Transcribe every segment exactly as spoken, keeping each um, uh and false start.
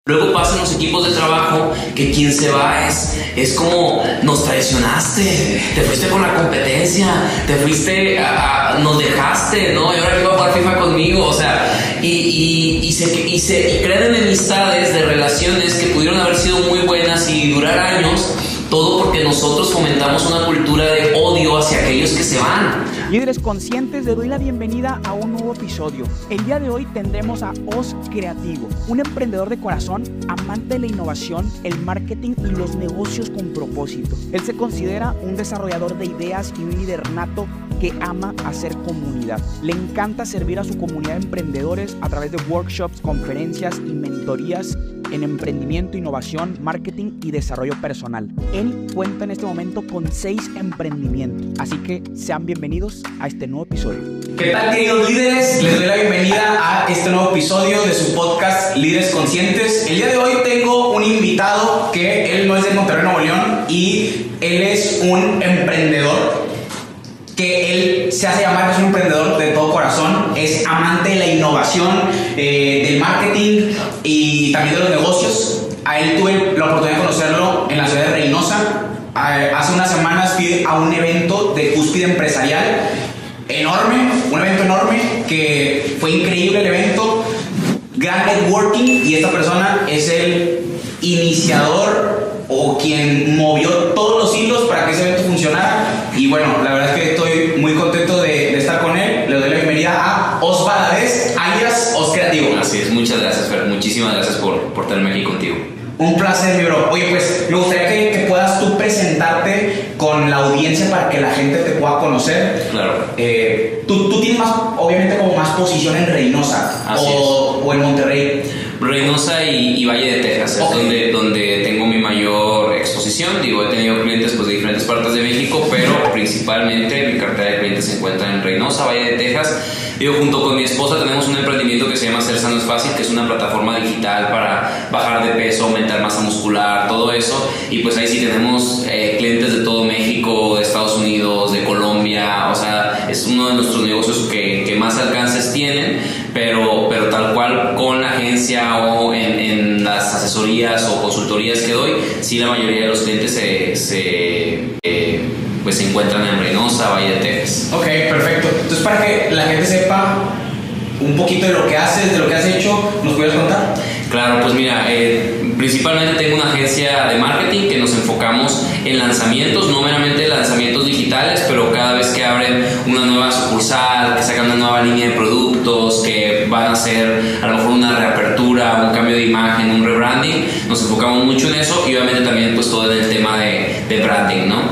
Luego pasan los equipos de trabajo que quien se va es, es como nos traicionaste, te fuiste con la competencia, te fuiste, a, a, nos dejaste, ¿no? Y ahora que va a jugar FIFA conmigo, o sea, y, y, y, se, y, se, y crean enemistades de relaciones que pudieron haber sido muy buenas y durar años, todo porque nosotros fomentamos una cultura de odio hacia aquellos que se van. Líderes conscientes, les doy la bienvenida a un nuevo episodio. El día de hoy tendremos a Os Creativo, un emprendedor de corazón, amante de la innovación, el marketing y los negocios con propósito. Él se considera un desarrollador de ideas y un líder nato que ama hacer comunidad. Le encanta servir a su comunidad de emprendedores a través de workshops, conferencias y mentorías en emprendimiento, innovación, marketing y desarrollo personal. Él cuenta en este momento con seis emprendimientos, así que sean bienvenidos a este nuevo episodio. ¿Qué tal, queridos líderes? Les doy la bienvenida a este nuevo episodio de su podcast Líderes Conscientes. El día de hoy tengo un invitado que él no es de Monterrey, Nuevo León, y él es un emprendedor que él se hace llamar que es un emprendedor de todo corazón, es amante de la innovación, eh, del marketing y también de los negocios. A él tuve la oportunidad de conocerlo en la ciudad de Reynosa. Hace unas semanas fui a un evento de cúspide empresarial enorme, un evento enorme que fue increíble el evento, gran networking, y esta persona es el iniciador o quien movió todos los hilos para que ese evento funcionara. Y bueno, la verdad es que estoy muy contento de, de estar con él. Le doy la bienvenida a Os Valadez, alias Os Creativo. Así es, muchas gracias, Fer. Muchísimas gracias por, por tenerme aquí contigo. Un placer, mi bro. Oye, pues me gustaría que, que puedas tú presentarte con la audiencia para que la gente te pueda conocer. Claro. Eh, tú, tú tienes más, obviamente, como más posición en Reynosa. Así o, es. o en Monterrey. Reynosa y, y Valle de Texas, es Okay. donde, donde tengo mi mayor exposición. Digo, he tenido clientes pues, de diferentes partes de México, pero principalmente mi cartera de clientes se encuentra en Reynosa, Valle de Texas. Digo, junto con mi esposa tenemos un emprendimiento que se llama Ser Sano es Fácil, que es una plataforma digital para bajar de peso, aumentar masa muscular, todo eso. Y pues ahí sí tenemos eh, clientes de todo México, de Estados Unidos, de Colombia. O sea, es uno de nuestros negocios que, que más alcances tienen, pero, pero tal cual con la agencia o en, en las asesorías o consultorías que doy, sí la mayoría de los clientes se, se, eh, pues se encuentran en Reynosa, Valle de Texas. Ok, perfecto. Entonces, para que la gente sepa un poquito de lo que haces, de lo que has hecho, ¿nos puedes contar? Claro, pues mira, eh, principalmente tengo una agencia de marketing que nos enfocamos en lanzamientos, no meramente lanzamientos digitales, pero cada vez que abren una nueva sucursal, que sacan una nueva línea de productos, que van a hacer a lo mejor una reapertura, un cambio de imagen, un rebranding, nos enfocamos mucho en eso y obviamente también pues todo en el tema de, de branding, ¿no?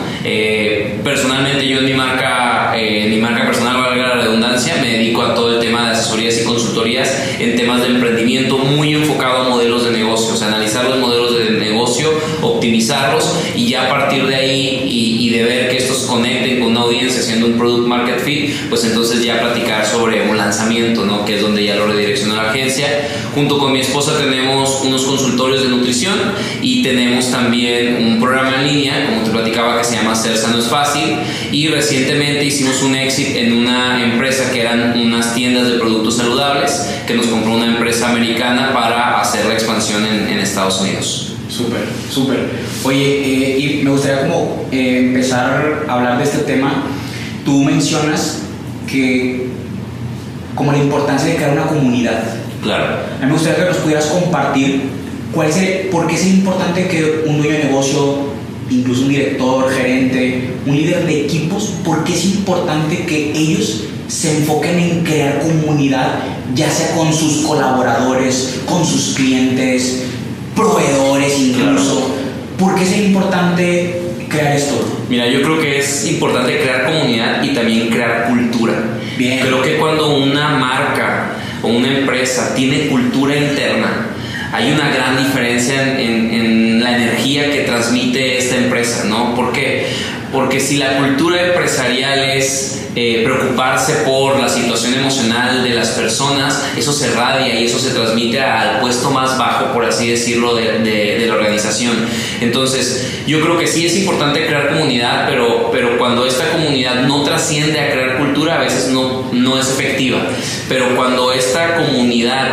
Eh, personalmente yo en mi marca, eh, en mi marca personal, valga la redundancia, me dedico a todo el tema de asesorías y consultorías en temas de emprendimiento, muy enfocado a modelos de negocio, o sea, analizar los modelos de negocio, optimizarlos y ya a partir de ahí y, y de ver que estos conecten con una audiencia haciendo un product market fit, pues entonces ya platicar sobre un lanzamiento, ¿no? Que es donde ya lo redirecciono a la agencia. Junto con mi esposa tenemos unos consultorios de nutrición y tenemos también un programa en línea, como te platicaba, que se llama Ser Sano es Fácil, y recientemente hicimos un exit en una empresa que eran unas tiendas de productos saludables que nos compró una empresa americana para hacer la expansión en, en Estados Unidos. Súper, súper. Oye, eh, y me gustaría como eh, empezar a hablar de este tema. Tú mencionas que como la importancia de crear una comunidad. Claro. A mí me gustaría que nos pudieras compartir cuál es, por qué es importante que un dueño de negocio, incluso un director, gerente, un líder de equipos, por qué es importante que ellos se enfoquen en crear comunidad, ya sea con sus colaboradores, con sus clientes, proveedores incluso. Claro. ¿Por qué es importante crear esto? Mira, yo creo que es importante crear comunidad y también crear cultura. Bien. Creo que cuando una marca o una empresa tiene cultura interna, hay una gran diferencia en, en, en la energía que transmite esta empresa, ¿no? ¿Por qué? Porque si la cultura empresarial es eh, preocuparse por la situación emocional de las personas, eso se radia y eso se transmite al puesto más bajo, por así decirlo, de, de, de la organización. Entonces, yo creo que sí es importante crear comunidad, pero, pero cuando esta comunidad no trasciende a crear cultura, a veces no, no es efectiva. Pero cuando esta comunidad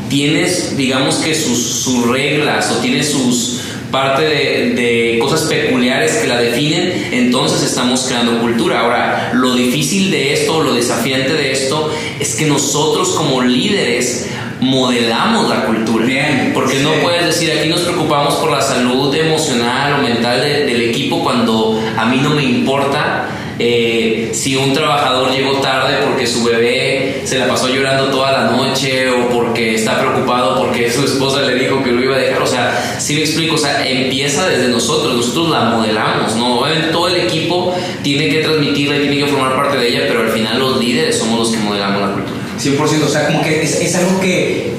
tienes, digamos que sus, sus reglas o tienes sus parte de, de cosas peculiares que la definen, entonces estamos creando cultura. Ahora, lo difícil de esto, lo desafiante de esto, es que nosotros como líderes modelamos la cultura. Bien, porque sí. no puedes decir, aquí nos preocupamos por la salud emocional o mental de, del equipo, cuando a mí no me importa eh, si un trabajador llegó tarde porque su bebé se la pasó llorando toda la noche, o porque está preocupado porque su esposa le dijo que lo iba a dejar. O sea, sí me explico, o sea, empieza desde nosotros, nosotros la modelamos, ¿no? Obviamente todo el equipo tiene que transmitirla y tiene que formar parte de ella, pero al final los líderes somos los que modelamos la cultura. cien por ciento, o sea, como que es, es algo que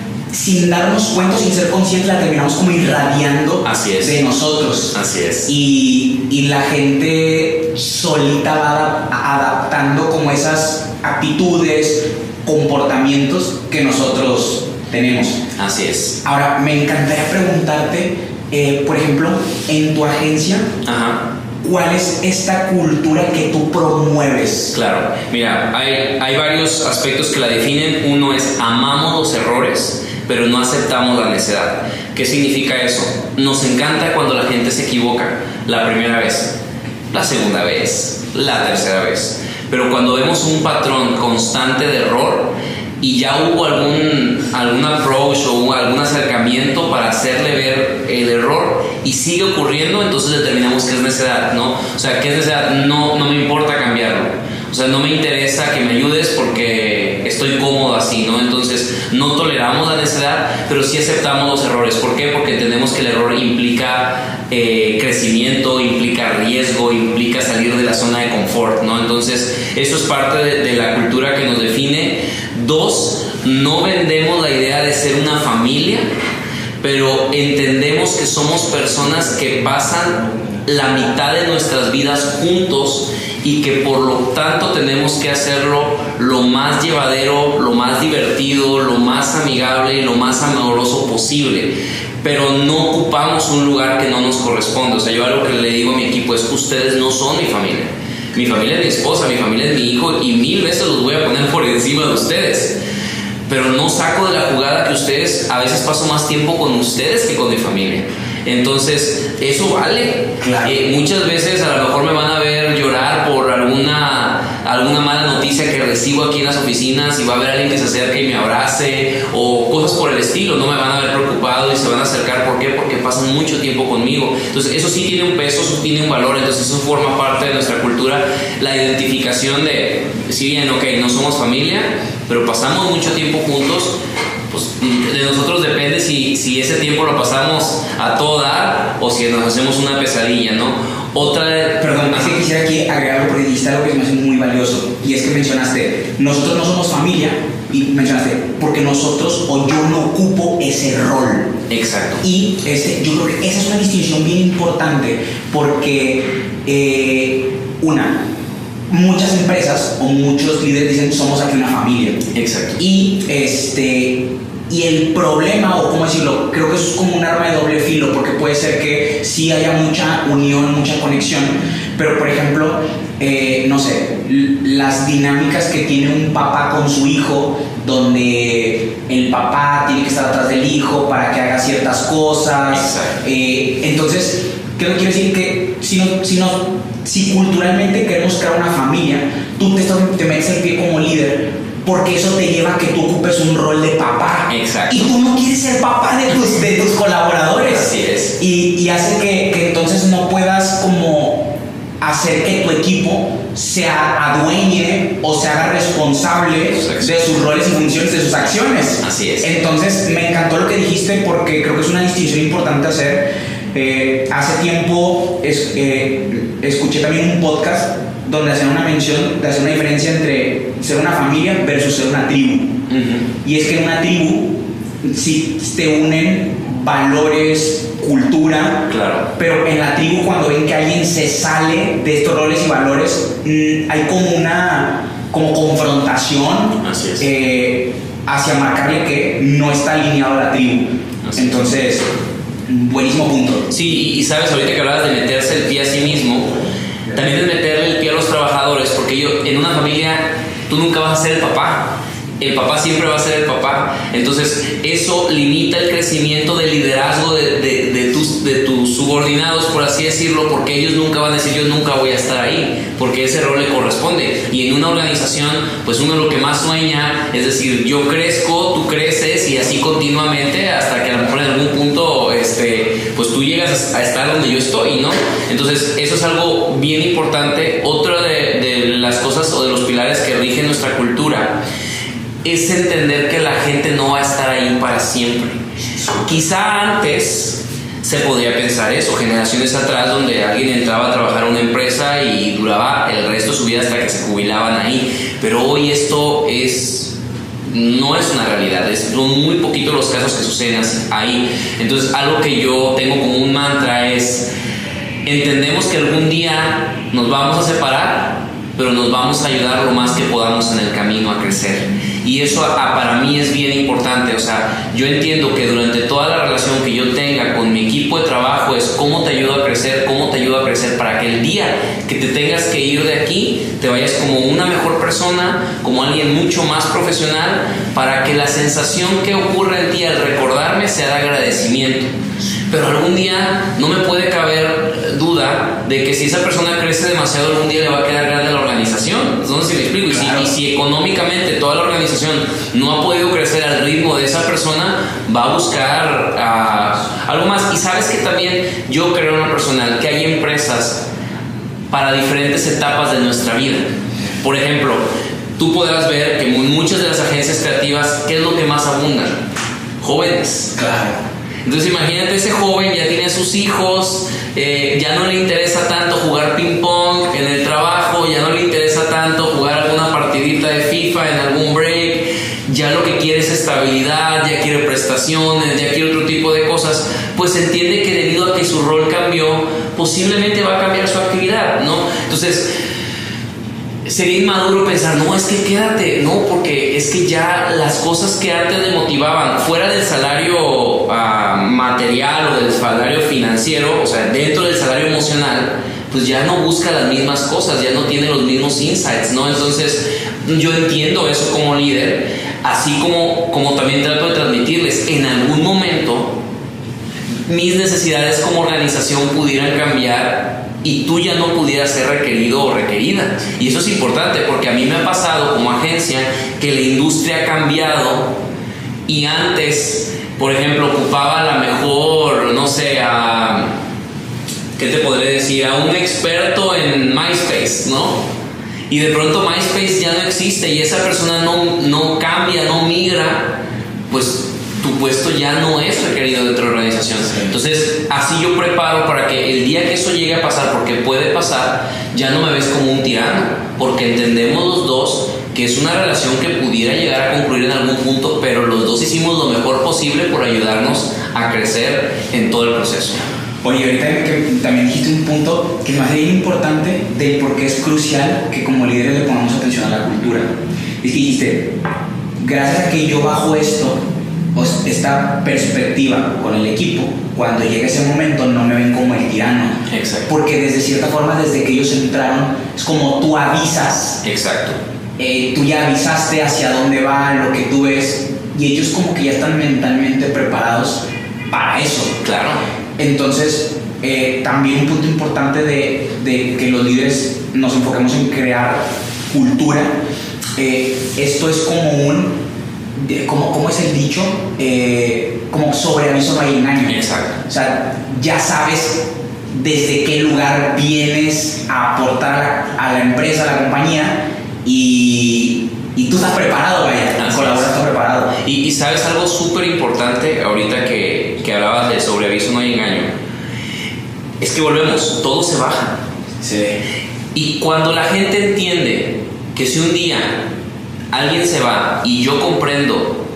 sin darnos cuenta, sin ser conscientes, la terminamos como irradiando. Así es. De nosotros. Así es. Y, y la gente solita va adaptando como esas actitudes, comportamientos que nosotros tenemos. Así es. Ahora, me encantaría preguntarte, eh, por ejemplo, en tu agencia, Ajá. ¿cuál es esta cultura que tú promueves? Claro, mira, hay, hay varios aspectos que la definen. Uno es: amamos los errores, pero no aceptamos la necedad. ¿Qué significa eso? Nos encanta cuando la gente se equivoca la primera vez, la segunda vez, la tercera vez, pero cuando vemos un patrón constante de error y ya hubo algún, algún approach o algún acercamiento para hacerle ver el error y sigue ocurriendo, entonces determinamos que es necedad, ¿no? O sea, ¿qué es necedad? No, no me importa cambiarlo. O sea, no me interesa que me ayudes porque estoy cómodo así, ¿no? Entonces, no toleramos la necedad, pero sí aceptamos los errores. ¿Por qué? Porque entendemos que el error implica eh, crecimiento, implica riesgo, implica salir de la zona de confort, ¿no? Entonces, eso es parte de, de la cultura que nos define. Dos, no vendemos la idea de ser una familia, pero entendemos que somos personas que pasan la mitad de nuestras vidas juntos y que por lo tanto tenemos que hacerlo lo más llevadero, lo más divertido, lo más amigable y lo más amoroso posible, pero no ocupamos un lugar que no nos corresponde. O sea, yo algo que le digo a mi equipo es que ustedes no son mi familia. Mi familia es mi esposa, mi familia es mi hijo, y mil veces los voy a poner por encima de ustedes, pero no saco de la jugada que ustedes, a veces paso más tiempo con ustedes que con mi familia. Entonces, eso vale. Claro. Eh, muchas veces a lo mejor me van a ver llorar por alguna, alguna mala noticia que recibo aquí en las oficinas, y va a haber alguien que se acerque y me abrace, o cosas por el estilo. No me van a ver preocupado y se van a acercar. ¿Por qué? Porque pasan mucho tiempo conmigo. Entonces, eso sí tiene un peso, eso tiene un valor. Entonces, eso forma parte de nuestra cultura, la identificación de, si bien, ok, no somos familia, pero pasamos mucho tiempo juntos. Pues de nosotros depende si, si ese tiempo lo pasamos a todo dar o si nos hacemos una pesadilla, ¿no? Otra... Perdón, es que quisiera aquí agregar algo, porque dijiste algo que me hace muy valioso, y es que mencionaste, nosotros no somos familia, y mencionaste, porque nosotros o yo no ocupo ese rol. Exacto. Y este, yo creo que esa es una distinción bien importante, porque eh, una, muchas empresas o muchos líderes dicen somos aquí una familia. Exacto. Y este y el problema, o cómo decirlo, creo que eso es como un arma de doble filo, porque puede ser que sí haya mucha unión, mucha conexión, pero por ejemplo, eh, no sé, las dinámicas que tiene un papá con su hijo, donde el papá tiene que estar atrás del hijo para que haga ciertas cosas. Eh, entonces, ¿qué quiero decir? Que si no, si no si culturalmente queremos crear una familia, tú te, te metes el pie como líder, porque eso te lleva a que tú ocupes un rol de papá. Exacto. Y tú no quieres ser papá de tus, de tus colaboradores. Así es. Y, y hace que, que entonces no puedas como hacer que tu equipo se adueñe o se haga responsable de sus roles y funciones, de sus acciones. Así es. Entonces me encantó lo que dijiste, porque creo que es una distinción importante hacer. Eh, hace tiempo es, eh, escuché también un podcast donde hacían una mención de hacer una diferencia entre ser una familia versus ser una tribu. Uh-huh. Y es que en una tribu sí te unen valores, cultura, claro, pero en la tribu, cuando ven que alguien se sale de estos roles y valores, mmm, hay como una como confrontación. Así es. eh, hacia marcarle que no está alineado a la tribu. Así Entonces, buenísimo punto. Sí, y sabes, ahorita que hablabas de meterse el pie a sí mismo, también es meterle el pie a los trabajadores, porque yo, en una familia tú nunca vas a ser el papá, el papá siempre va a ser el papá. Entonces eso limita el crecimiento del liderazgo de, de, de, tus, de tus subordinados, por así decirlo, porque ellos nunca van a decir yo nunca voy a estar ahí, porque ese rol le corresponde. Y en una organización, pues uno lo que más sueña es decir, yo crezco, tú creces, y así continuamente hasta que a lo mejor en algún punto este, pues tú llegas a estar donde yo estoy, ¿no? Entonces eso es algo bien importante. Otra de, de las cosas o de los pilares que rigen nuestra cultura es entender que la gente no va a estar ahí para siempre. Quizá antes se podría pensar eso, generaciones atrás, donde alguien entraba a trabajar a una empresa y duraba el resto de su vida hasta que se jubilaban ahí. Pero hoy esto es, no es una realidad, es, son muy poquitos los casos que suceden ahí. Entonces algo que yo tengo como un mantra es, entendemos que algún día nos vamos a separar, pero nos vamos a ayudar lo más que podamos en el camino a crecer. Y eso a, para mí es bien importante. O sea, yo entiendo que durante toda la relación que yo tenga con mi equipo de trabajo es cómo te ayudo a crecer, cómo te ayudo a crecer para que el día que te tengas que ir de aquí te vayas como una mejor persona, como alguien mucho más profesional, para que la sensación que ocurre en ti al recordarme sea de agradecimiento. Pero algún día no me puede caber duda de que si esa persona crece demasiado, algún día le va a quedar grande la organización. Entonces, si me explico, claro. y, si, y si económicamente toda la organización no ha podido crecer al ritmo de esa persona, va a buscar uh, algo más. Y sabes que también yo creo en lo personal que hay empresas para diferentes etapas de nuestra vida. Por ejemplo, tú podrás ver que en muchas de las agencias creativas, ¿qué es lo que más abundan? Jóvenes. Claro. Entonces imagínate, ese joven ya tiene sus hijos, eh, ya no le interesa tanto jugar ping pong en el trabajo, ya no le interesa tanto jugar alguna partidita de FIFA en algún break, ya lo que quiere es estabilidad, ya quiere prestaciones, ya quiere otro tipo de cosas. Pues entiende que debido a que su rol cambió, posiblemente va a cambiar su actividad, ¿no? Entonces sería inmaduro pensar, no, es que quédate, no, porque es que ya las cosas que antes le motivaban, fuera del salario uh, material o del salario financiero, o sea, dentro del salario emocional, pues ya no busca las mismas cosas, ya no tiene los mismos insights, ¿no? Entonces, yo entiendo eso como líder, así como, como también trato de transmitirles, en algún momento, mis necesidades como organización pudieran cambiar y tú ya no pudieras ser requerido o requerida. Y eso es importante, porque a mí me ha pasado como agencia que la industria ha cambiado y antes, por ejemplo, ocupaba a la mejor, no sé, a, ¿qué te podré decir? A un experto en MySpace, ¿no? Y de pronto MySpace ya no existe y esa persona no, no cambia, no migra, pues tu puesto ya no es requerido dentro de la organización. Entonces, así yo preparo para que el día que eso llegue a pasar, porque puede pasar, ya no me ves como un tirano, porque entendemos los dos que es una relación que pudiera llegar a concluir en algún punto, pero los dos hicimos lo mejor posible por ayudarnos a crecer en todo el proceso. Oye, ahorita que también dijiste un punto que me hace bien importante de por qué es crucial que como líderes le pongamos atención a la cultura. Es que dijiste, gracias a que yo bajo esto, esta perspectiva con el equipo, cuando llegue ese momento no me ven como el tirano. Exacto. Porque desde cierta forma, desde que ellos entraron, es como tú avisas. Exacto. Eh, tú ya avisaste hacia dónde va, lo que tú ves, y ellos como que ya están mentalmente preparados para eso. Claro. Entonces, eh, también un punto importante de, de que los líderes nos enfoquemos en crear cultura. Eh, esto es como un De, como, como es el dicho, eh, como sobre aviso no hay engaño. Exacto. O sea, ya sabes desde qué lugar vienes a aportar a la empresa, a la compañía, y, y tú estás preparado, vaya, el colaborador está preparado. Y, y sabes algo súper importante ahorita que, que hablabas de sobre aviso no hay engaño, es que volvemos, todo se baja. Sí. Y cuando la gente entiende que si un día alguien se va y yo comprendo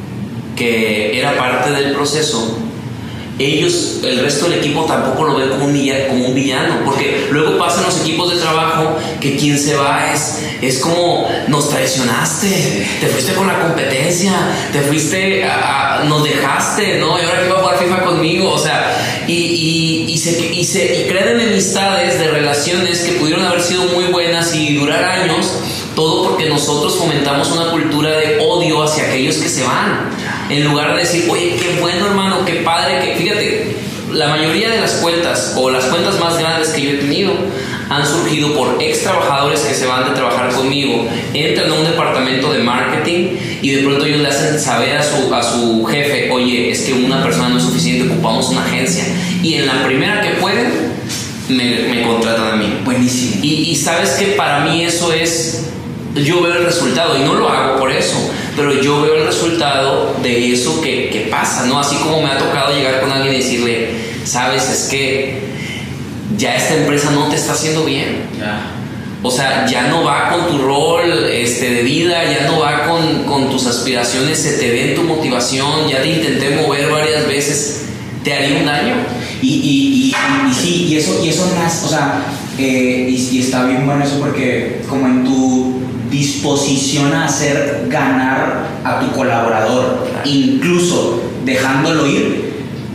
que era parte del proceso, ellos, el resto del equipo tampoco lo ven como un, como un villano, porque luego pasan los equipos de trabajo que quien se va es, es como nos traicionaste, te fuiste con la competencia, te fuiste a, a, nos dejaste, ¿no? Y ahora que va a jugar FIFA conmigo, o sea, y, y, y, se, y, se, y crean enemistades de relaciones que pudieron haber sido muy buenas y durar años, todo porque nos nosotros fomentamos una cultura de odio hacia aquellos que se van. En lugar de decir, oye, qué bueno, hermano, qué padre, que fíjate, la mayoría de las cuentas o las cuentas más grandes que yo he tenido han surgido por ex trabajadores que se van de trabajar conmigo, entran a un departamento de marketing y de pronto ellos le hacen saber a su, a su jefe, oye, es que una persona no es suficiente, ocupamos una agencia, y en la primera que pueden me, me contratan a mí. Buenísimo. Y, y sabes que para mí eso es, yo veo el resultado, y no lo hago por eso, pero yo veo el resultado de eso que, que pasa, ¿no? Así como me ha tocado llegar con alguien y decirle, sabes, es que ya esta empresa no te está haciendo bien. Ya. O sea, ya no va con tu rol este, de vida, ya no va con, con tus aspiraciones, se te ve en tu motivación, ya te intenté mover varias veces, ¿te haría un daño? Y, y, y, y, y sí, y eso, y eso nace, o sea, eh, y, y está bien bueno eso porque como en tu disposición a hacer ganar a tu colaborador, incluso dejándolo ir,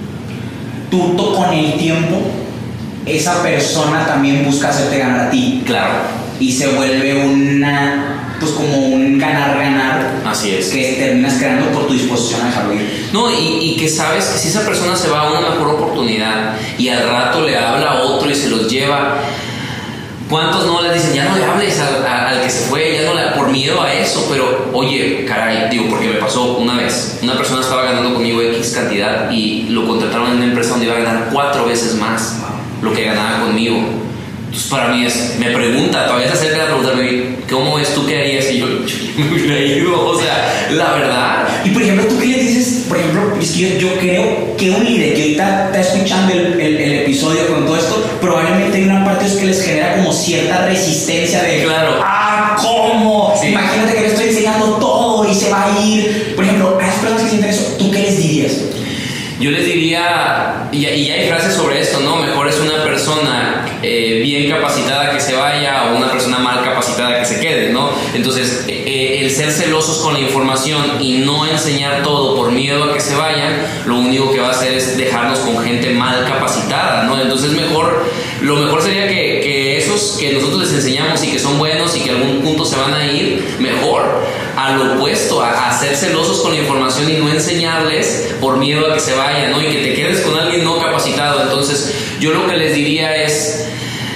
tú con el tiempo esa persona también busca hacerte ganar a ti. Claro. Y se vuelve una, pues como un ganar-ganar. Así es. Que terminas creando por tu disposición a dejarlo ir. No, y, y que sabes que si esa persona se va a una mejor oportunidad y al rato le habla a otro y se los lleva, ¿cuántos no les dicen, ya no le hables al, al que se fue, ya no le, por miedo a eso? Pero, oye, caray, digo, porque me pasó una vez. Una persona estaba ganando conmigo X cantidad y lo contrataron en una empresa donde iba a ganar cuatro veces más lo que ganaba conmigo. Entonces para mí es, me pregunta, todavía se acerca a preguntarme, ¿cómo es tú qué harías? Y yo, yo me hubiera ido, o sea, la verdad. Y por ejemplo, ¿tú qué le dices? Por ejemplo, es que yo, yo creo que un líder que ahorita está escuchando el, el, el episodio con todo esto, probablemente hay una parte que les genera como cierta resistencia de, claro, ah, ¿cómo? Sí. Imagínate que le estoy enseñando todo y se va a ir. Por ejemplo, a las personas que sienten eso, ¿tú qué les dirías? Yo les diría, y, y hay frases sobre esto, ¿no? Mejor es una persona eh, bien capacitada que se vaya o una persona mal capacitada que se quede, ¿no? Entonces, eh, el ser celosos con la información y no enseñar todo por miedo a que se vayan, lo único que va a hacer es dejarnos con gente mal capacitada, ¿no? Entonces, mejor, lo mejor sería que, que esos que nosotros les enseñamos y que son buenos y que a algún punto se van a ir, mejor. A lo opuesto, a, a ser celosos con la información y no enseñarles por miedo a que se vayan, ¿no? Y que te quedes con alguien no capacitado. Entonces, yo lo que les diría es,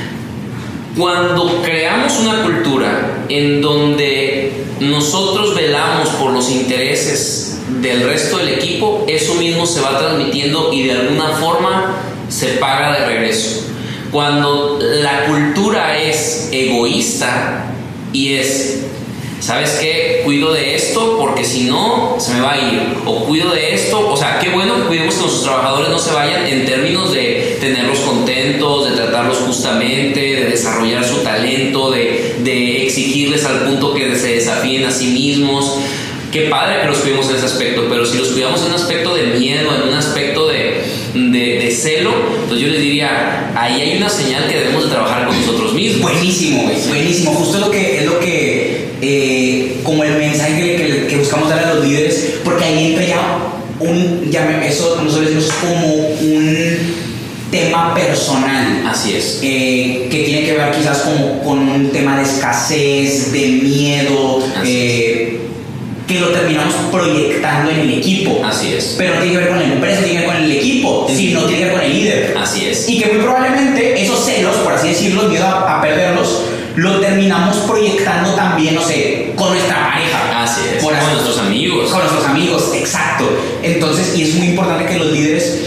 cuando creamos una cultura en donde nosotros velamos por los intereses del resto del equipo, eso mismo se va transmitiendo y de alguna forma se paga de regreso. Cuando la cultura es egoísta y es, ¿sabes qué? Cuido de esto porque si no se me va a ir, o cuido de esto, o sea, qué bueno que cuidemos que nuestros trabajadores no se vayan en términos de tenerlos contentos, de tratarlos justamente, de desarrollar su talento, de, de exigirles al punto que se desafíen a sí mismos. Qué padre que los cuidemos en ese aspecto, pero si los cuidamos en un aspecto de miedo, en un aspecto de, de, de celo, pues yo les diría, ahí hay una señal que debemos de trabajar con nosotros mismos. Buenísimo, güey, buenísimo. Justo lo que, es lo que, eh, como el mensaje que, que buscamos dar a los líderes, porque ahí entra ya un, ya me, eso nosotros decimos como un tema personal. Así es. Eh, que tiene que ver quizás como con un tema de escasez, de miedo, eh, que lo terminamos proyectando en el equipo. Así es. Pero no tiene que ver con la empresa, tiene que ver con el equipo, Sí. sino tiene que ver con el líder. Así es. Y que muy probablemente esos celos, por así decirlo, miedo a, a perderlos, lo terminamos proyectando también, no sé, con nuestra pareja. Así es. Por Con así, nuestros amigos. Con nuestros amigos, exacto. Entonces, y es muy importante que los líderes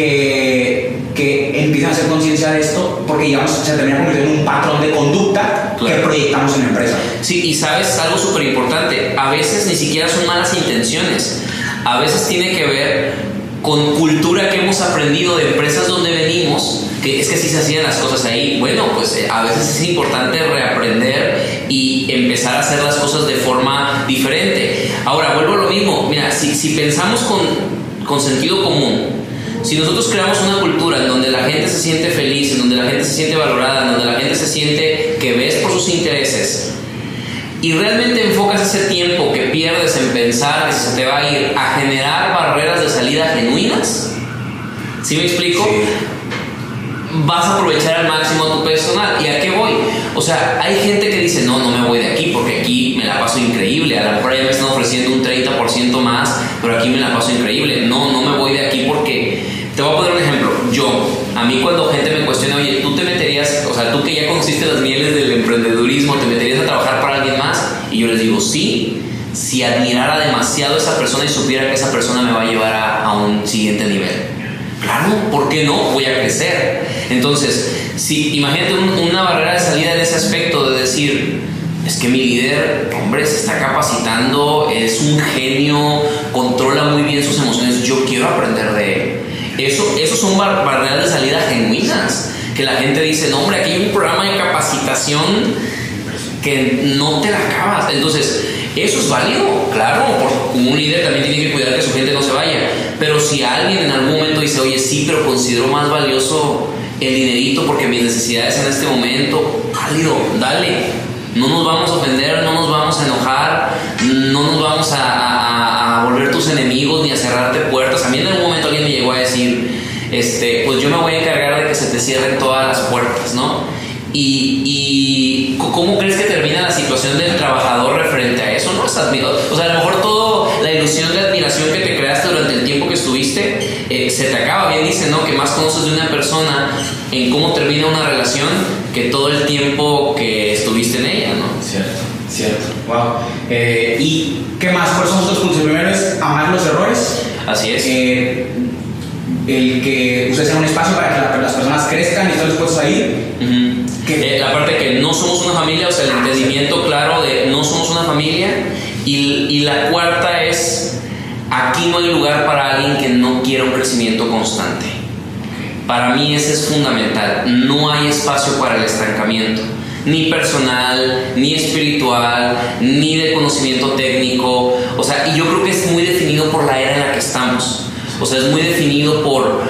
que, que empiecen a hacer conciencia de esto, porque digamos, se termina convirtiendo en un patrón de conducta Claro. que proyectamos en la empresa. Sí, y sabes algo súper importante, a veces ni siquiera son malas intenciones, a veces tiene que ver con cultura que hemos aprendido de empresas donde venimos, que es que así se hacían las cosas ahí. Bueno, pues eh, a veces es importante reaprender y empezar a hacer las cosas de forma diferente. Ahora, vuelvo a lo mismo, mira, si, si pensamos con, con sentido común, si nosotros creamos una cultura en donde la gente se siente feliz, en donde la gente se siente valorada, en donde la gente se siente que ves por sus intereses, y realmente enfocas ese tiempo que pierdes en pensar que se te va a ir a generar barreras de salida genuinas, ¿sí me explico? Sí. vas a aprovechar al máximo a tu personal. ¿Y a qué voy? O sea, hay gente que dice, no, no me voy de aquí porque aquí me la paso increíble. A lo mejor ya me están ofreciendo un treinta por ciento más, pero aquí me la paso increíble. No, no me voy de aquí porque... Te voy a poner un ejemplo. Yo, a mí cuando gente me cuestiona, oye, ¿tú te meterías, o sea, tú que ya conociste las mieles del emprendedurismo, te meterías a trabajar para alguien más? Y yo les digo, sí, si admirara demasiado a esa persona y supiera que esa persona me va a llevar a, a un siguiente nivel. Claro, ¿por qué no? Voy a crecer. Entonces, si imagínate un, una barrera de salida en ese aspecto de decir, es que mi líder, hombre, se está capacitando, es un genio, controla muy bien sus emociones, yo quiero aprender de él. Eso, eso son bar- barreras de salida genuinas, que la gente dice, no, hombre, aquí hay un programa de capacitación que no te la acabas. Entonces, eso es válido, claro, porque un líder también tiene que cuidar que su gente no se vaya. Pero si alguien en algún momento dice, oye, sí, pero considero más valioso el dinerito porque mis necesidades en este momento, válido, dale. No nos vamos a ofender, no nos vamos a enojar, no nos vamos a, a, a volver tus enemigos ni a cerrarte puertas. A mí en algún momento alguien me llegó a decir, este, pues yo me voy a encargar de que se te cierren todas las puertas, ¿no? Y, y ¿cómo crees que termina la situación del trabajador referente a eso? No es admirado. O sea, a lo mejor toda la ilusión de admiración que te creaste durante el tiempo que estuviste eh, se te acaba. Bien dice, ¿no? Que más conoces de una persona en cómo termina una relación que todo el tiempo que estuviste en ella, ¿no? Cierto, cierto. Wow. Eh, ¿Y qué más? ¿Cuáles son los puntos? El primero es amar los errores. Así es. Eh, el que ustedes sean un espacio para que la, las personas crezcan y estén dispuestos a ir. Uh-huh. Eh, la parte que no somos una familia, o sea, el entendimiento claro de no somos una familia. Y, y la cuarta es, aquí no hay lugar para alguien que no quiera un crecimiento constante. Para mí ese es fundamental. No hay espacio para el estancamiento, ni personal, ni espiritual, ni de conocimiento técnico. O sea, y yo creo que es muy definido por la era en la que estamos. O sea, es muy definido por...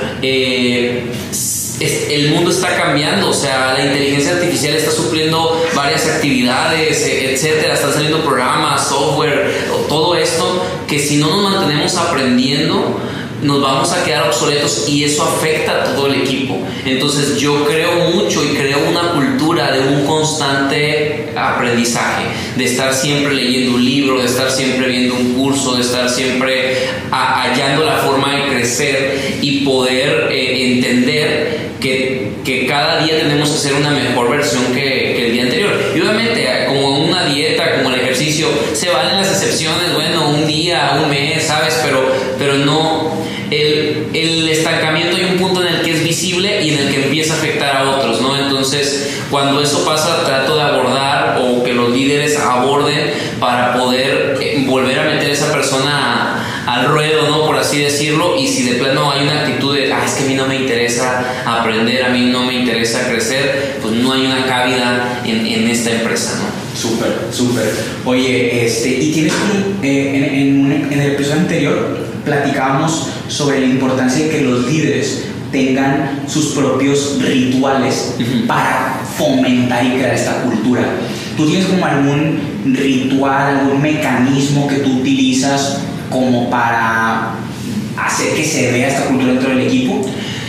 Eh, es, el mundo está cambiando. O sea, la inteligencia artificial está supliendo varias actividades, etcétera. Están saliendo programas, software, todo esto, que si no nos mantenemos aprendiendo, nos vamos a quedar obsoletos y eso afecta a todo el equipo. Entonces yo creo mucho y creo una cultura de un constante aprendizaje, de estar siempre leyendo un libro, de estar siempre viendo un curso, de estar siempre a, hallando la forma de crecer y poder eh, entender que, que cada día tenemos que ser una mejor versión que, que el día anterior. Y obviamente, como una dieta, como el ejercicio, se valen las excepciones, bueno, un día, un mes, ¿sabes? Pero, pero no... El, el estancamiento hay un punto en el que es visible y en el que empieza a afectar a otros, ¿no? Entonces, cuando eso pasa, trato de abordar o que los líderes aborden para poder eh, volver a meter a esa persona a, al ruedo, ¿no? Por así decirlo. Y si de plano hay una actitud de, ah, es que a mí no me interesa aprender, a mí no me interesa crecer, pues no hay una cabida en, en esta empresa, ¿no? Súper, súper. Oye, este, y tienes eh, en, en, un, en el episodio anterior platicábamos sobre la importancia de que los líderes tengan sus propios rituales uh-huh. para fomentar y crear esta cultura. ¿Tú tienes como algún ritual, algún mecanismo que tú utilizas como para hacer que se vea esta cultura dentro del equipo?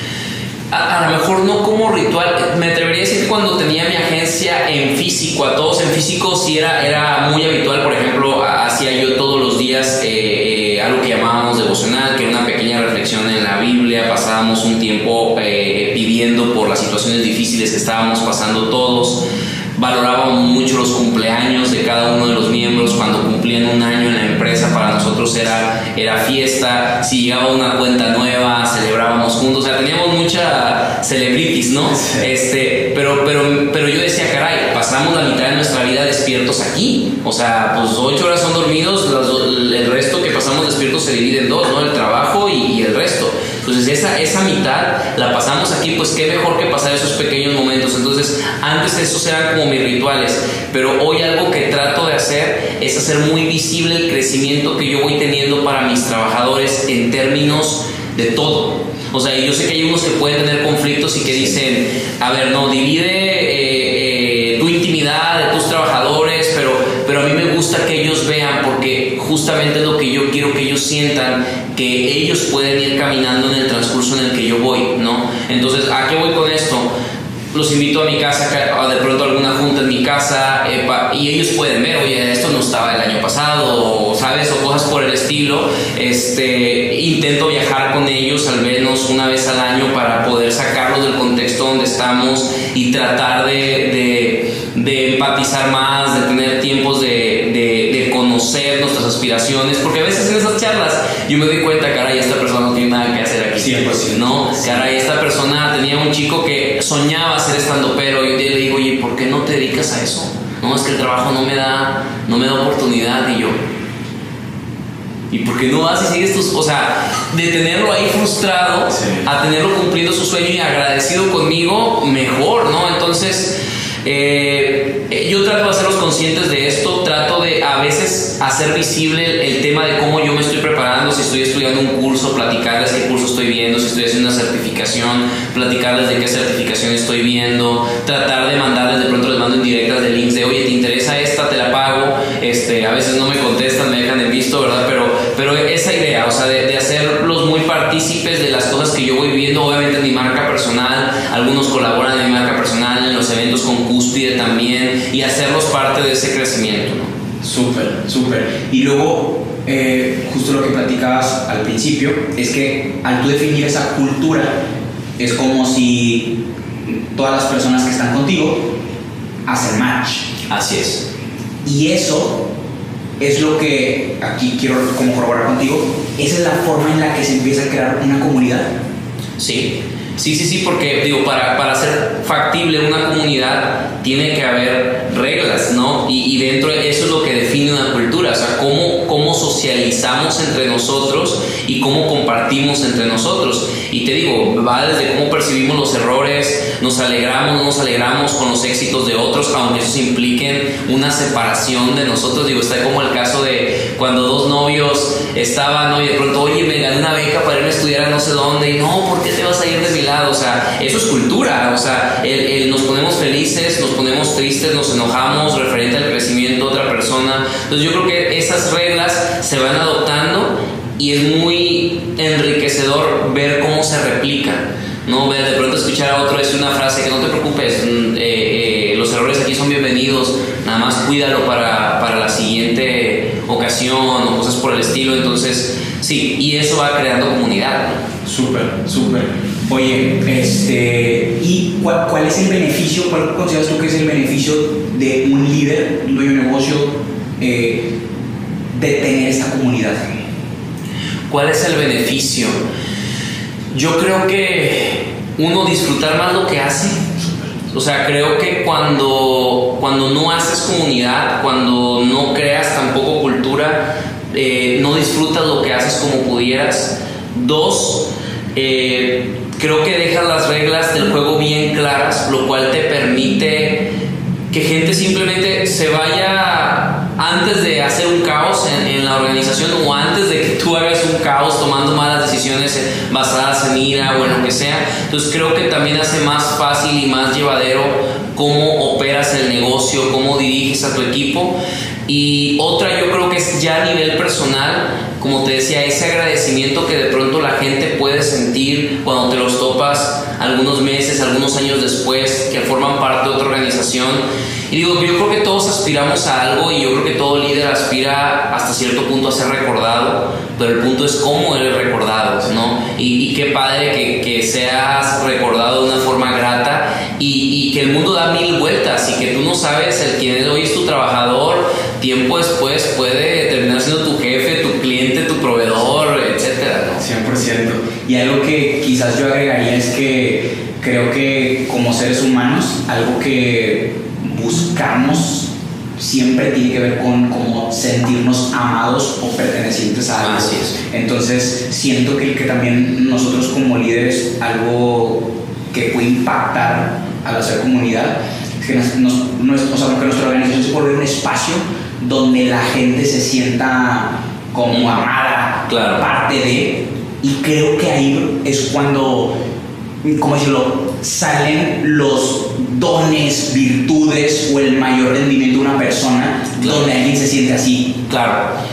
A, a lo mejor no como ritual, me atrevería a decir que cuando tenía mi agencia en físico, a todos en físico, sí era, era muy habitual. Por ejemplo, hacía yo todos los días eh, eh, algo que llamábamos devocional, que era una pequeña reflexión en la Biblia. Pasábamos un tiempo eh, pidiendo por las situaciones difíciles que estábamos pasando todos. Valorábamos mucho los cumpleaños de cada uno de los miembros. Cuando cumplían un año en la empresa, para nosotros era, era fiesta. Si llegaba una cuenta nueva, celebrábamos juntos. O sea, teníamos mucha celebrities, ¿no? Sí. Este, pero, pero, pero yo decía, caray, pasamos la mitad de nuestra vida despiertos aquí. O sea, pues ocho horas son dormidos, el resto que pasamos despiertos se divide en dos, ¿no? El trabajo y, y el resto. Entonces esa, esa mitad la pasamos aquí, pues qué mejor que pasar esos pequeños momentos. Entonces antes esos eran como mis rituales, pero hoy algo que trato de hacer es hacer muy visible el crecimiento que yo voy teniendo para mis trabajadores en términos de todo. O sea, yo sé que hay unos que pueden tener conflictos y que dicen, a ver, no, divide eh, eh, tu intimidad de tus trabajadores, pero, pero a mí me gusta que ellos vean, porque justamente es lo que yo quiero que ellos sientan, que ellos pueden ir caminando en el transcurso en el que yo voy, ¿no? Entonces, ¿a qué voy con esto? Los invito a mi casa, de pronto a alguna junta en mi casa, eh, pa, y ellos pueden ver, oye, esto no estaba el año pasado, o, ¿sabes? O cosas por el estilo. Este, intento viajar con ellos al menos una vez al año para poder sacarlos del contexto donde estamos y tratar de, de, de empatizar más, de tener tiempos de, de, de conocer nuestras aspiraciones, porque a veces en esas charlas yo me doy cuenta, caray, esta persona no tiene nada que hacer aquí, cien por ciento. ¿no? Caray, esta persona tenía un chico que soñaba ser estandopero y un día le digo, oye, ¿por qué no te dedicas a eso? No, es que el trabajo no me da, no me da oportunidad. Y yo, ¿y por qué no vas y sigues tus...? O sea, de tenerlo ahí frustrado, sí, a tenerlo cumpliendo su sueño y agradecido conmigo, mejor, ¿no? Entonces, eh, yo trato de hacerlos conscientes de esto, trato de a veces hacer visible el, el tema de cómo yo me estoy preparando, si estoy estudiando un curso, platicarles qué curso estoy viendo, si estoy haciendo una certificación, platicarles de qué certificación estoy viendo, tratar de mandarles, de pronto les mando indirectas de links de, oye, ¿te interesa esta? Te la pago. Este, a veces no me contestan, me dejan en visto, ¿verdad? Pero, pero esa idea, o sea, de, de hacerlos muy partícipes de las cosas que yo voy viendo, obviamente en mi marca personal, algunos colaboran en mi marca personal, en los eventos con Cúspide también, y hacerlos parte de ese crecimiento, ¿no? Súper, súper. Y luego, eh, justo lo que platicabas al principio, es que al tú definir esa cultura, es como si todas las personas que están contigo hacen match. Así es. Y eso es lo que aquí quiero como corroborar contigo. Esa es la forma en la que se empieza a crear una comunidad. Sí, sí, sí, sí, porque digo, para, para ser factible una comunidad tiene que haber reglas, ¿no? Y, y dentro de eso es lo que define una cultura, o sea, cómo, cómo socializamos entre nosotros y cómo compartimos entre nosotros. Y te digo, va desde cómo percibimos los errores, nos alegramos, no nos alegramos con los éxitos de otros, aunque esos impliquen una separación de nosotros. Digo, está como el caso de cuando dos novios estaban, ¿no? Y de pronto, oye, me gané una beca para ir a estudiar a no sé dónde, y no, ¿por qué te vas a ir de mi lado? O sea, eso es cultura, o sea, el, el nos ponemos felices, nos ponemos tristes, nos enojamos referente al crecimiento de otra persona. Entonces yo creo que esas reglas se van adoptando y es muy enriquecedor ver cómo se replican, ¿no? De pronto escuchar a otro decir una frase que no te preocupes, eh, eh, los errores aquí son bienvenidos, nada más cuídalo para, para la siguiente ocasión o cosas por el estilo. Entonces sí, y eso va creando comunidad, ¿no? Súper, súper. Oye, este, ¿y cuál, cuál es el beneficio, cuál consideras tú que es el beneficio de un líder, un dueño de negocio, eh, de tener esta comunidad? ¿Cuál es el beneficio? Yo creo que uno, disfrutar más lo que hace. O sea, creo que cuando, cuando no haces comunidad, cuando no creas tampoco cultura, eh, no disfrutas lo que haces como pudieras. Dos, eh, creo que dejas las reglas del juego bien claras, lo cual te permite que gente simplemente se vaya antes de hacer un caos en, en la organización, o antes de que tú hagas un caos tomando malas decisiones basadas en ira o en lo que sea. Entonces creo que también hace más fácil y más llevadero cómo operas el negocio, cómo diriges a tu equipo. Y otra, yo creo que es ya a nivel personal, como te decía, ese agradecimiento que de pronto la gente puede sentir cuando te los topas algunos meses, algunos años después, que forman parte de otra organización. Y digo, yo creo que todos aspiramos a algo, y yo creo que todo líder aspira hasta cierto punto a ser recordado, pero el punto es cómo eres recordado, ¿no? Y, y qué padre que, que seas recordado de una forma grata, y, y que el mundo da mil vueltas, y que tú no sabes el quién hoy es tu trabajador, tiempo después puede terminar siendo tu jefe, tu cliente, tu proveedor, etcétera, ¿no? cien por ciento. Y algo que quizás yo agregaría es que creo que como seres humanos, algo que buscamos siempre tiene que ver con cómo sentirnos amados o pertenecientes a algo. Así es. Entonces siento que, que también nosotros como líderes, algo que puede impactar al hacer comunidad, es que, nos, nos, o sea, que nuestra organización se vuelve un espacio donde la gente se sienta como amada, claro, parte de, y creo que ahí es cuando, ¿cómo decirlo?, salen los dones, virtudes o el mayor rendimiento de una persona, claro, donde alguien se siente así. Claro,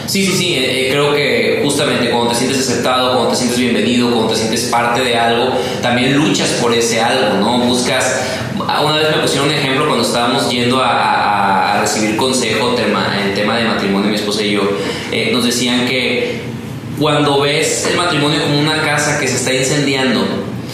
Sí, sí, sí, eh, creo que justamente cuando te sientes aceptado, cuando te sientes bienvenido, cuando te sientes parte de algo, también luchas por ese algo, ¿no? Buscas... Una vez me pusieron un ejemplo cuando estábamos yendo a, a, a recibir consejo tema, en tema de matrimonio, mi esposa y yo, eh, nos decían que cuando ves el matrimonio como una casa que se está incendiando,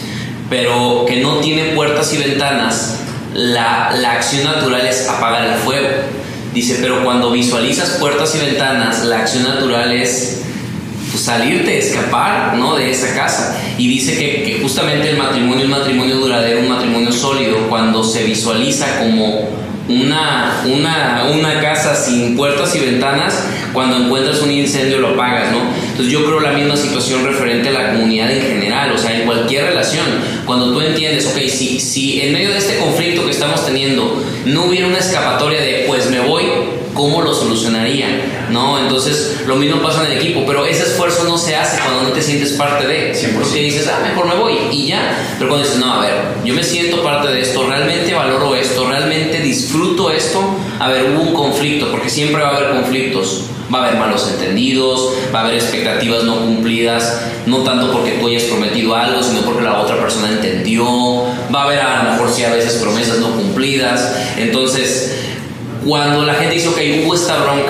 pero que no tiene puertas y ventanas, la, la acción natural es apagar el fuego. Dice, pero cuando visualizas puertas y ventanas, la acción natural es pues, salirte, escapar, ¿no?, de esa casa. Y dice que, que justamente el matrimonio, un matrimonio duradero, un matrimonio sólido, cuando se visualiza como una, una, una casa sin puertas y ventanas, cuando encuentras un incendio lo apagas, ¿no? Entonces yo creo la misma situación referente a la comunidad en general, o sea, en cualquier relación. Cuando tú entiendes, ok, si, si en medio de este conflicto que estamos teniendo no hubiera una escapatoria de pues me voy, ¿cómo lo solucionaría? ¿No? Entonces lo mismo pasa en el equipo, pero ese esfuerzo no se hace cuando no te sientes parte de, cien por ciento. porque dices, ah, mejor me voy y ya. Pero cuando dices, no, a ver, yo me siento parte de esto, realmente valoro esto, realmente disfruto esto, a ver, hubo un conflicto, porque siempre va a haber conflictos, va a haber malos entendidos, va a haber expectativas no cumplidas, no tanto porque tú hayas prometido algo, sino porque la otra persona entendió, va a haber a lo mejor sí a veces promesas no cumplidas. Entonces cuando la gente dice, ok, hubo esta bronca,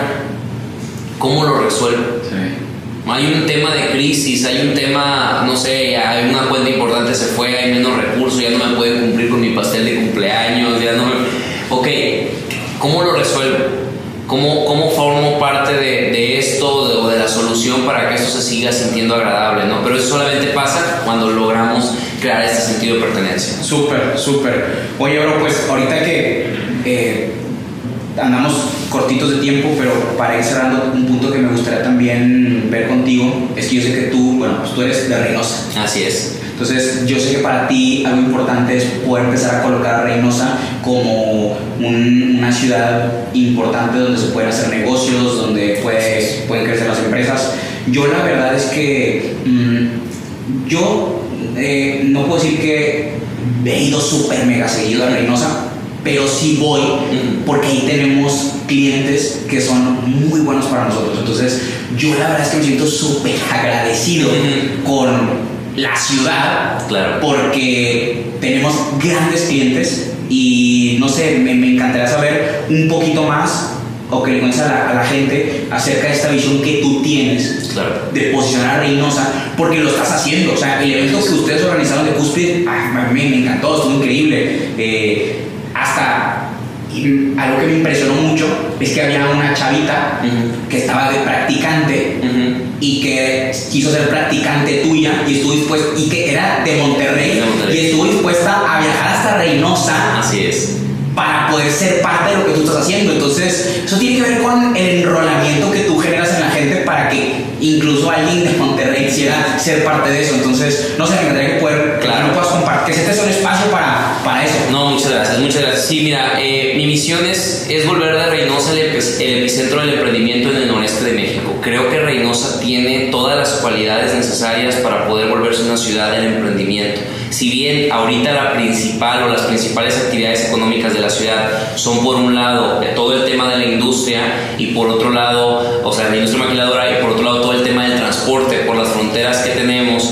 ¿cómo lo resuelvo? Sí. Hay un tema de crisis, hay un tema, no sé, hay una cuenta importante se fue, hay menos recursos, ya no me pueden cumplir con mi pastel de cumpleaños, ya no me... Ok, ¿cómo lo resuelvo? ¿Cómo, cómo formo parte de, de esto o de, de la solución para que esto se siga sintiendo agradable, ¿no? Pero eso solamente pasa cuando logramos crear este sentido de pertenencia. Súper, súper. Oye, bro, pues ahorita que... Eh, andamos cortitos de tiempo, pero para ir cerrando, un punto que me gustaría también ver contigo es que yo sé que tú, bueno, pues tú eres de Reynosa. Así es. Entonces, yo sé que para ti algo importante es poder empezar a colocar a Reynosa como un, una ciudad importante donde se pueden hacer negocios, donde puedes, pueden crecer las empresas. Yo la verdad es que mmm, yo eh, no puedo decir que he ido súper mega seguido a Reynosa, pero sí voy porque ahí tenemos clientes que son muy buenos para nosotros. Entonces yo la verdad es que me siento súper agradecido uh-huh. con la ciudad, claro. porque tenemos grandes clientes y no sé, me, me encantaría saber un poquito más o que le cuentes a la, a la gente acerca de esta visión que tú tienes, claro. de posicionar a Reynosa, porque lo estás haciendo. O sea, el evento que ustedes organizaron de Cúspide, a mí me encantó, estuvo increíble. Eh, hasta algo que me impresionó mucho es que había una chavita uh-huh. que estaba de practicante uh-huh. y que quiso ser practicante tuya y estuvo dispuesta, y que era de Monterrey, de Monterrey. y estuvo dispuesta a viajar hasta Reynosa. Así es. Para poder ser parte de lo que tú estás haciendo. Entonces eso tiene que ver con el enrolamiento que tú generas en la gente para que incluso alguien de Monterrey quisiera ser parte de eso. Entonces no sé, me encantaría que poder, claro, no puedas compartir, que este es un espacio para, para eso. No, muchas gracias, muchas gracias. Sí, mira, eh, mi misión es, es volver de Reynosa el, el epicentro del emprendimiento en el noreste de México. Creo que Reynosa tiene todas las cualidades necesarias para poder volverse una ciudad del emprendimiento. Si bien ahorita la principal o las principales actividades económicas de la ciudad son, por un lado, todo el tema de la industria, y por otro lado, o sea, la industria maquiladora, y por otro lado todo el tema del transporte por las fronteras que tenemos,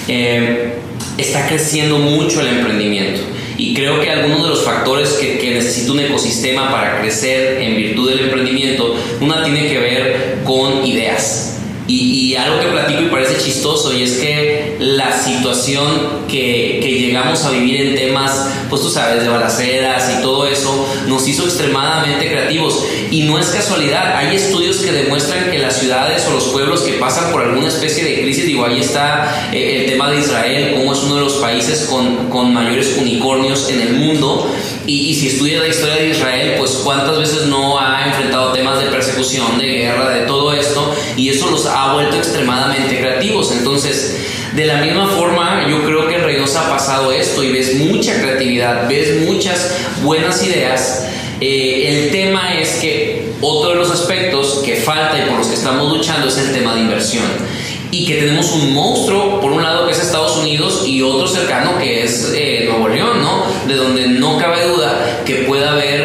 eh, está creciendo mucho el emprendimiento. Y creo que algunos de los factores que, que necesita un ecosistema para crecer en virtud del emprendimiento, una tiene que ver con ideas. Y, y algo que platico y parece chistoso, y es que la situación que, que llegamos a vivir en temas, pues tú sabes, de balaceras y todo eso, nos hizo extremadamente creativos. Y no es casualidad, hay estudios que demuestran que las ciudades o los pueblos que pasan por alguna especie de crisis, digo, ahí está eh, el tema de Israel, como es uno de los países con, con mayores unicornios en el mundo. Y, y si estudias la historia de Israel, pues cuántas veces no ha enfrentado temas de persecución, de guerra, de todo esto, y eso los ha vuelto extremadamente creativos. Entonces, de la misma forma, yo creo que en Reynosa ha pasado esto, y ves mucha creatividad, ves muchas buenas ideas. Eh, el tema es que otro de los aspectos que falta y por los que estamos luchando es el tema de inversión. Y que tenemos un monstruo, por un lado, que es Estados Unidos, y otro cercano que es eh, Nuevo León, ¿no? De donde no cabe duda que pueda haber, eh,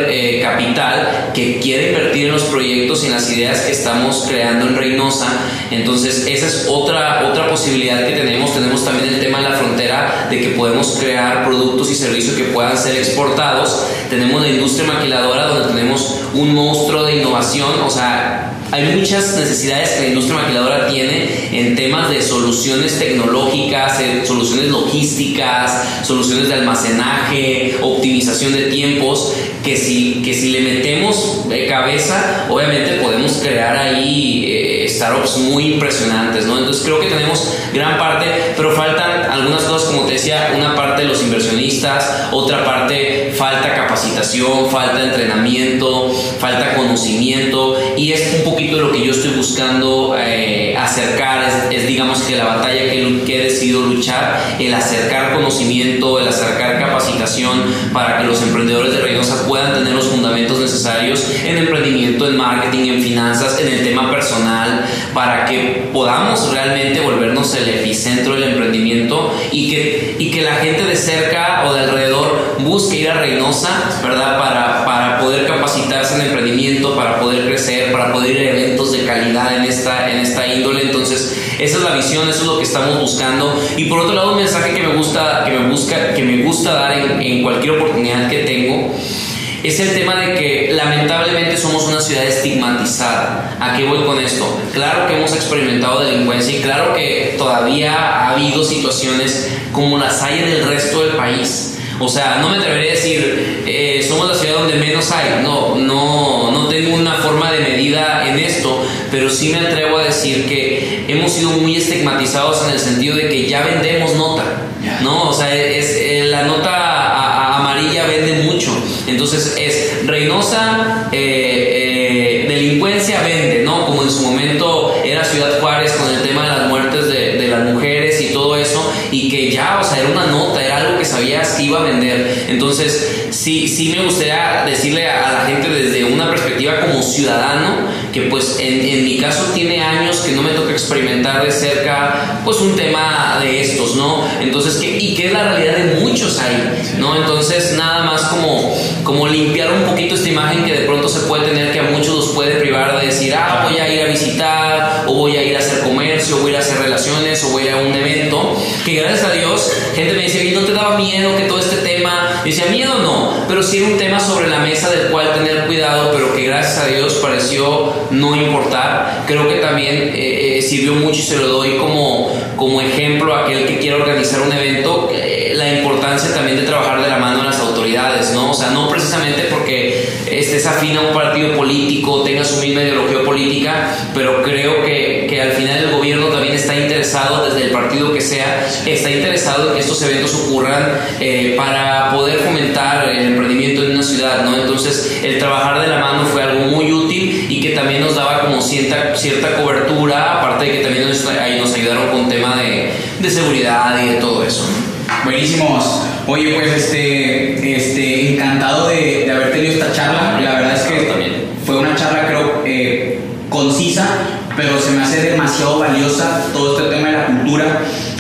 capital que quiere invertir en los proyectos y en las ideas que estamos creando en Reynosa. Entonces esa es otra, otra posibilidad que tenemos. Tenemos también el tema de la frontera, de que podemos crear productos y servicios que puedan ser exportados. Tenemos la industria maquiladora, donde tenemos un monstruo de innovación. O sea, hay muchas necesidades que la industria maquiladora tiene en temas de soluciones tecnológicas, en soluciones logísticas, soluciones de almacenaje, optimización de tiempos, que si, que si le metemos de cabeza, obviamente podemos crear ahí eh, startups muy impresionantes, ¿no? Entonces creo que tenemos gran parte, pero faltan algunas cosas, como te decía, una parte de los inversionistas, otra parte falta capacitación, falta entrenamiento, falta conocimiento, y es un poquito de lo que yo estoy buscando eh, acercar, es, es digamos que la batalla que, que he decidido luchar, el acercar conocimiento, el acercar capacitación para que los emprendedores de Reynosa puedan tener los fundamentos necesarios en emprendimiento, en marketing, en finanzas, en el tema personal, para que podamos realmente volvernos el epicentro del emprendimiento y que, y que la gente de cerca o de alrededor busque ir a Reynosa, ¿verdad? Para, para poder capacitarse en emprendimiento, para poder crecer, para poder ir a eventos de calidad en esta, en esta índole. Entonces esa es la visión, eso es lo que estamos buscando. Y por otro lado, un mensaje que me gusta, que me busca, que me gusta dar en, en cualquier oportunidad que tengo, es el tema de que lamentablemente somos una ciudad estigmatizada. ¿A qué voy con esto? Claro que hemos experimentado delincuencia y claro que todavía ha habido situaciones como las hay en el resto del país. O sea, no me atreveré a decir eh, somos la ciudad donde menos hay. No, no, no tengo una forma de medida en esto, pero sí me atrevo a decir que hemos sido muy estigmatizados en el sentido de que ya vendemos nota, ¿no? O sea, es, es la nota a, a amarilla vende mucho. Entonces es Reynosa, eh, eh, delincuencia vende, ¿no? Como en su momento era Ciudad Juárez con el tema de las muertes de, de las mujeres y todo eso, y que ya, o sea, era una nota, era algo que sabías que iba a vender. Entonces sí, sí me gustaría decirle a, a la gente desde una perspectiva como ciudadano, que pues en, en mi caso tiene años que no me toca experimentar de cerca pues un tema de estos, ¿no? Entonces, que, y que es la realidad de muchos ahí, ¿no? Entonces nada más como, como limpiar un poquito esta imagen que de pronto se puede tener, que a muchos los puede privar de decir, ah, voy a ir a visitar, o voy a ir a hacer comercio, o voy a ir a hacer relaciones, o voy a ir a un evento, que gracias a Dios gente me dice, ¿no te daba miedo que todo este tema? Yo decía, miedo no, pero sí era un tema sobre la mesa del cual tener cuidado, pero que gracias a Dios pareció no importar. Creo que también eh, eh, sirvió mucho, y se lo doy como, como ejemplo a aquel que quiera organizar un evento, eh, la importancia también de trabajar de la mano de las autoridades, ¿no? O sea, no precisamente porque estés afín a un partido político, tengas su misma ideología política, pero creo que, que al final el gobierno también está interesado, desde el partido que sea, está interesado en que estos eventos ocurran eh, para poder fomentar el emprendimiento en una ciudad, ¿no? Entonces el trabajar de la mano fue algo muy útil y que también nos daba como cierta, cierta cobertura, aparte de que también nos, ahí nos ayudaron con tema de, de seguridad y de todo eso, ¿no? Buenísimos. Oye, pues este, este encantado de, de haber tenido esta charla. La verdad es que también fue una charla, creo, eh, concisa, pero se me hace demasiado valiosa todo este tema de la cultura,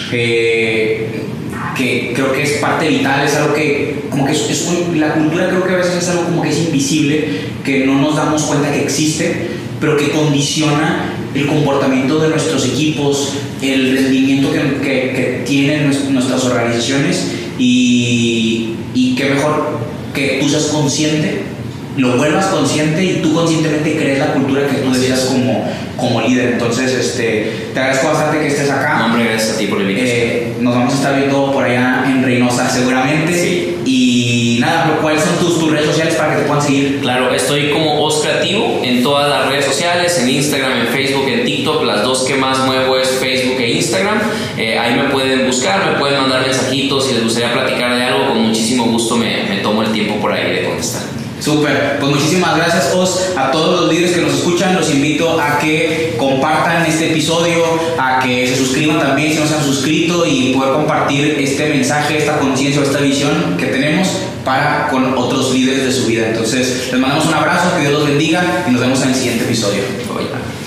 eh, que creo que es parte vital, es algo que, como que es, es un, la cultura creo que a veces es algo como que es invisible, que no nos damos cuenta que existe, pero que condiciona el comportamiento de nuestros equipos, el rendimiento que, que, que tienen nuestras organizaciones, y, y qué mejor que tú seas consciente, lo vuelvas consciente y tú conscientemente crees la cultura que tú deseas como, como líder. Entonces, este, te agradezco bastante que estés acá. No, hombre, gracias a ti por el invitación. Eh, nos vamos a estar viendo por allá en Reynosa seguramente. Sí. Y nada, ¿cuáles son tus, tus redes sociales para que te puedan seguir? Claro, estoy como Os Creativo en todas las redes sociales, en Instagram, en Facebook, en TikTok. Las dos que más muevo es Facebook e Instagram. Eh, ahí me pueden buscar, me pueden mandar mensajitos. Si les gustaría platicar de algo, con muchísimo gusto me, me tomo el tiempo por ahí de contestar. Súper, pues muchísimas gracias, Os. A todos los líderes que nos escuchan, los invito a que compartan este episodio, a que se suscriban también si no se han suscrito, y poder compartir este mensaje, esta conciencia o esta visión que tenemos para con otros líderes de su vida. Entonces, les mandamos un abrazo, que Dios los bendiga y nos vemos en el siguiente episodio. Bye.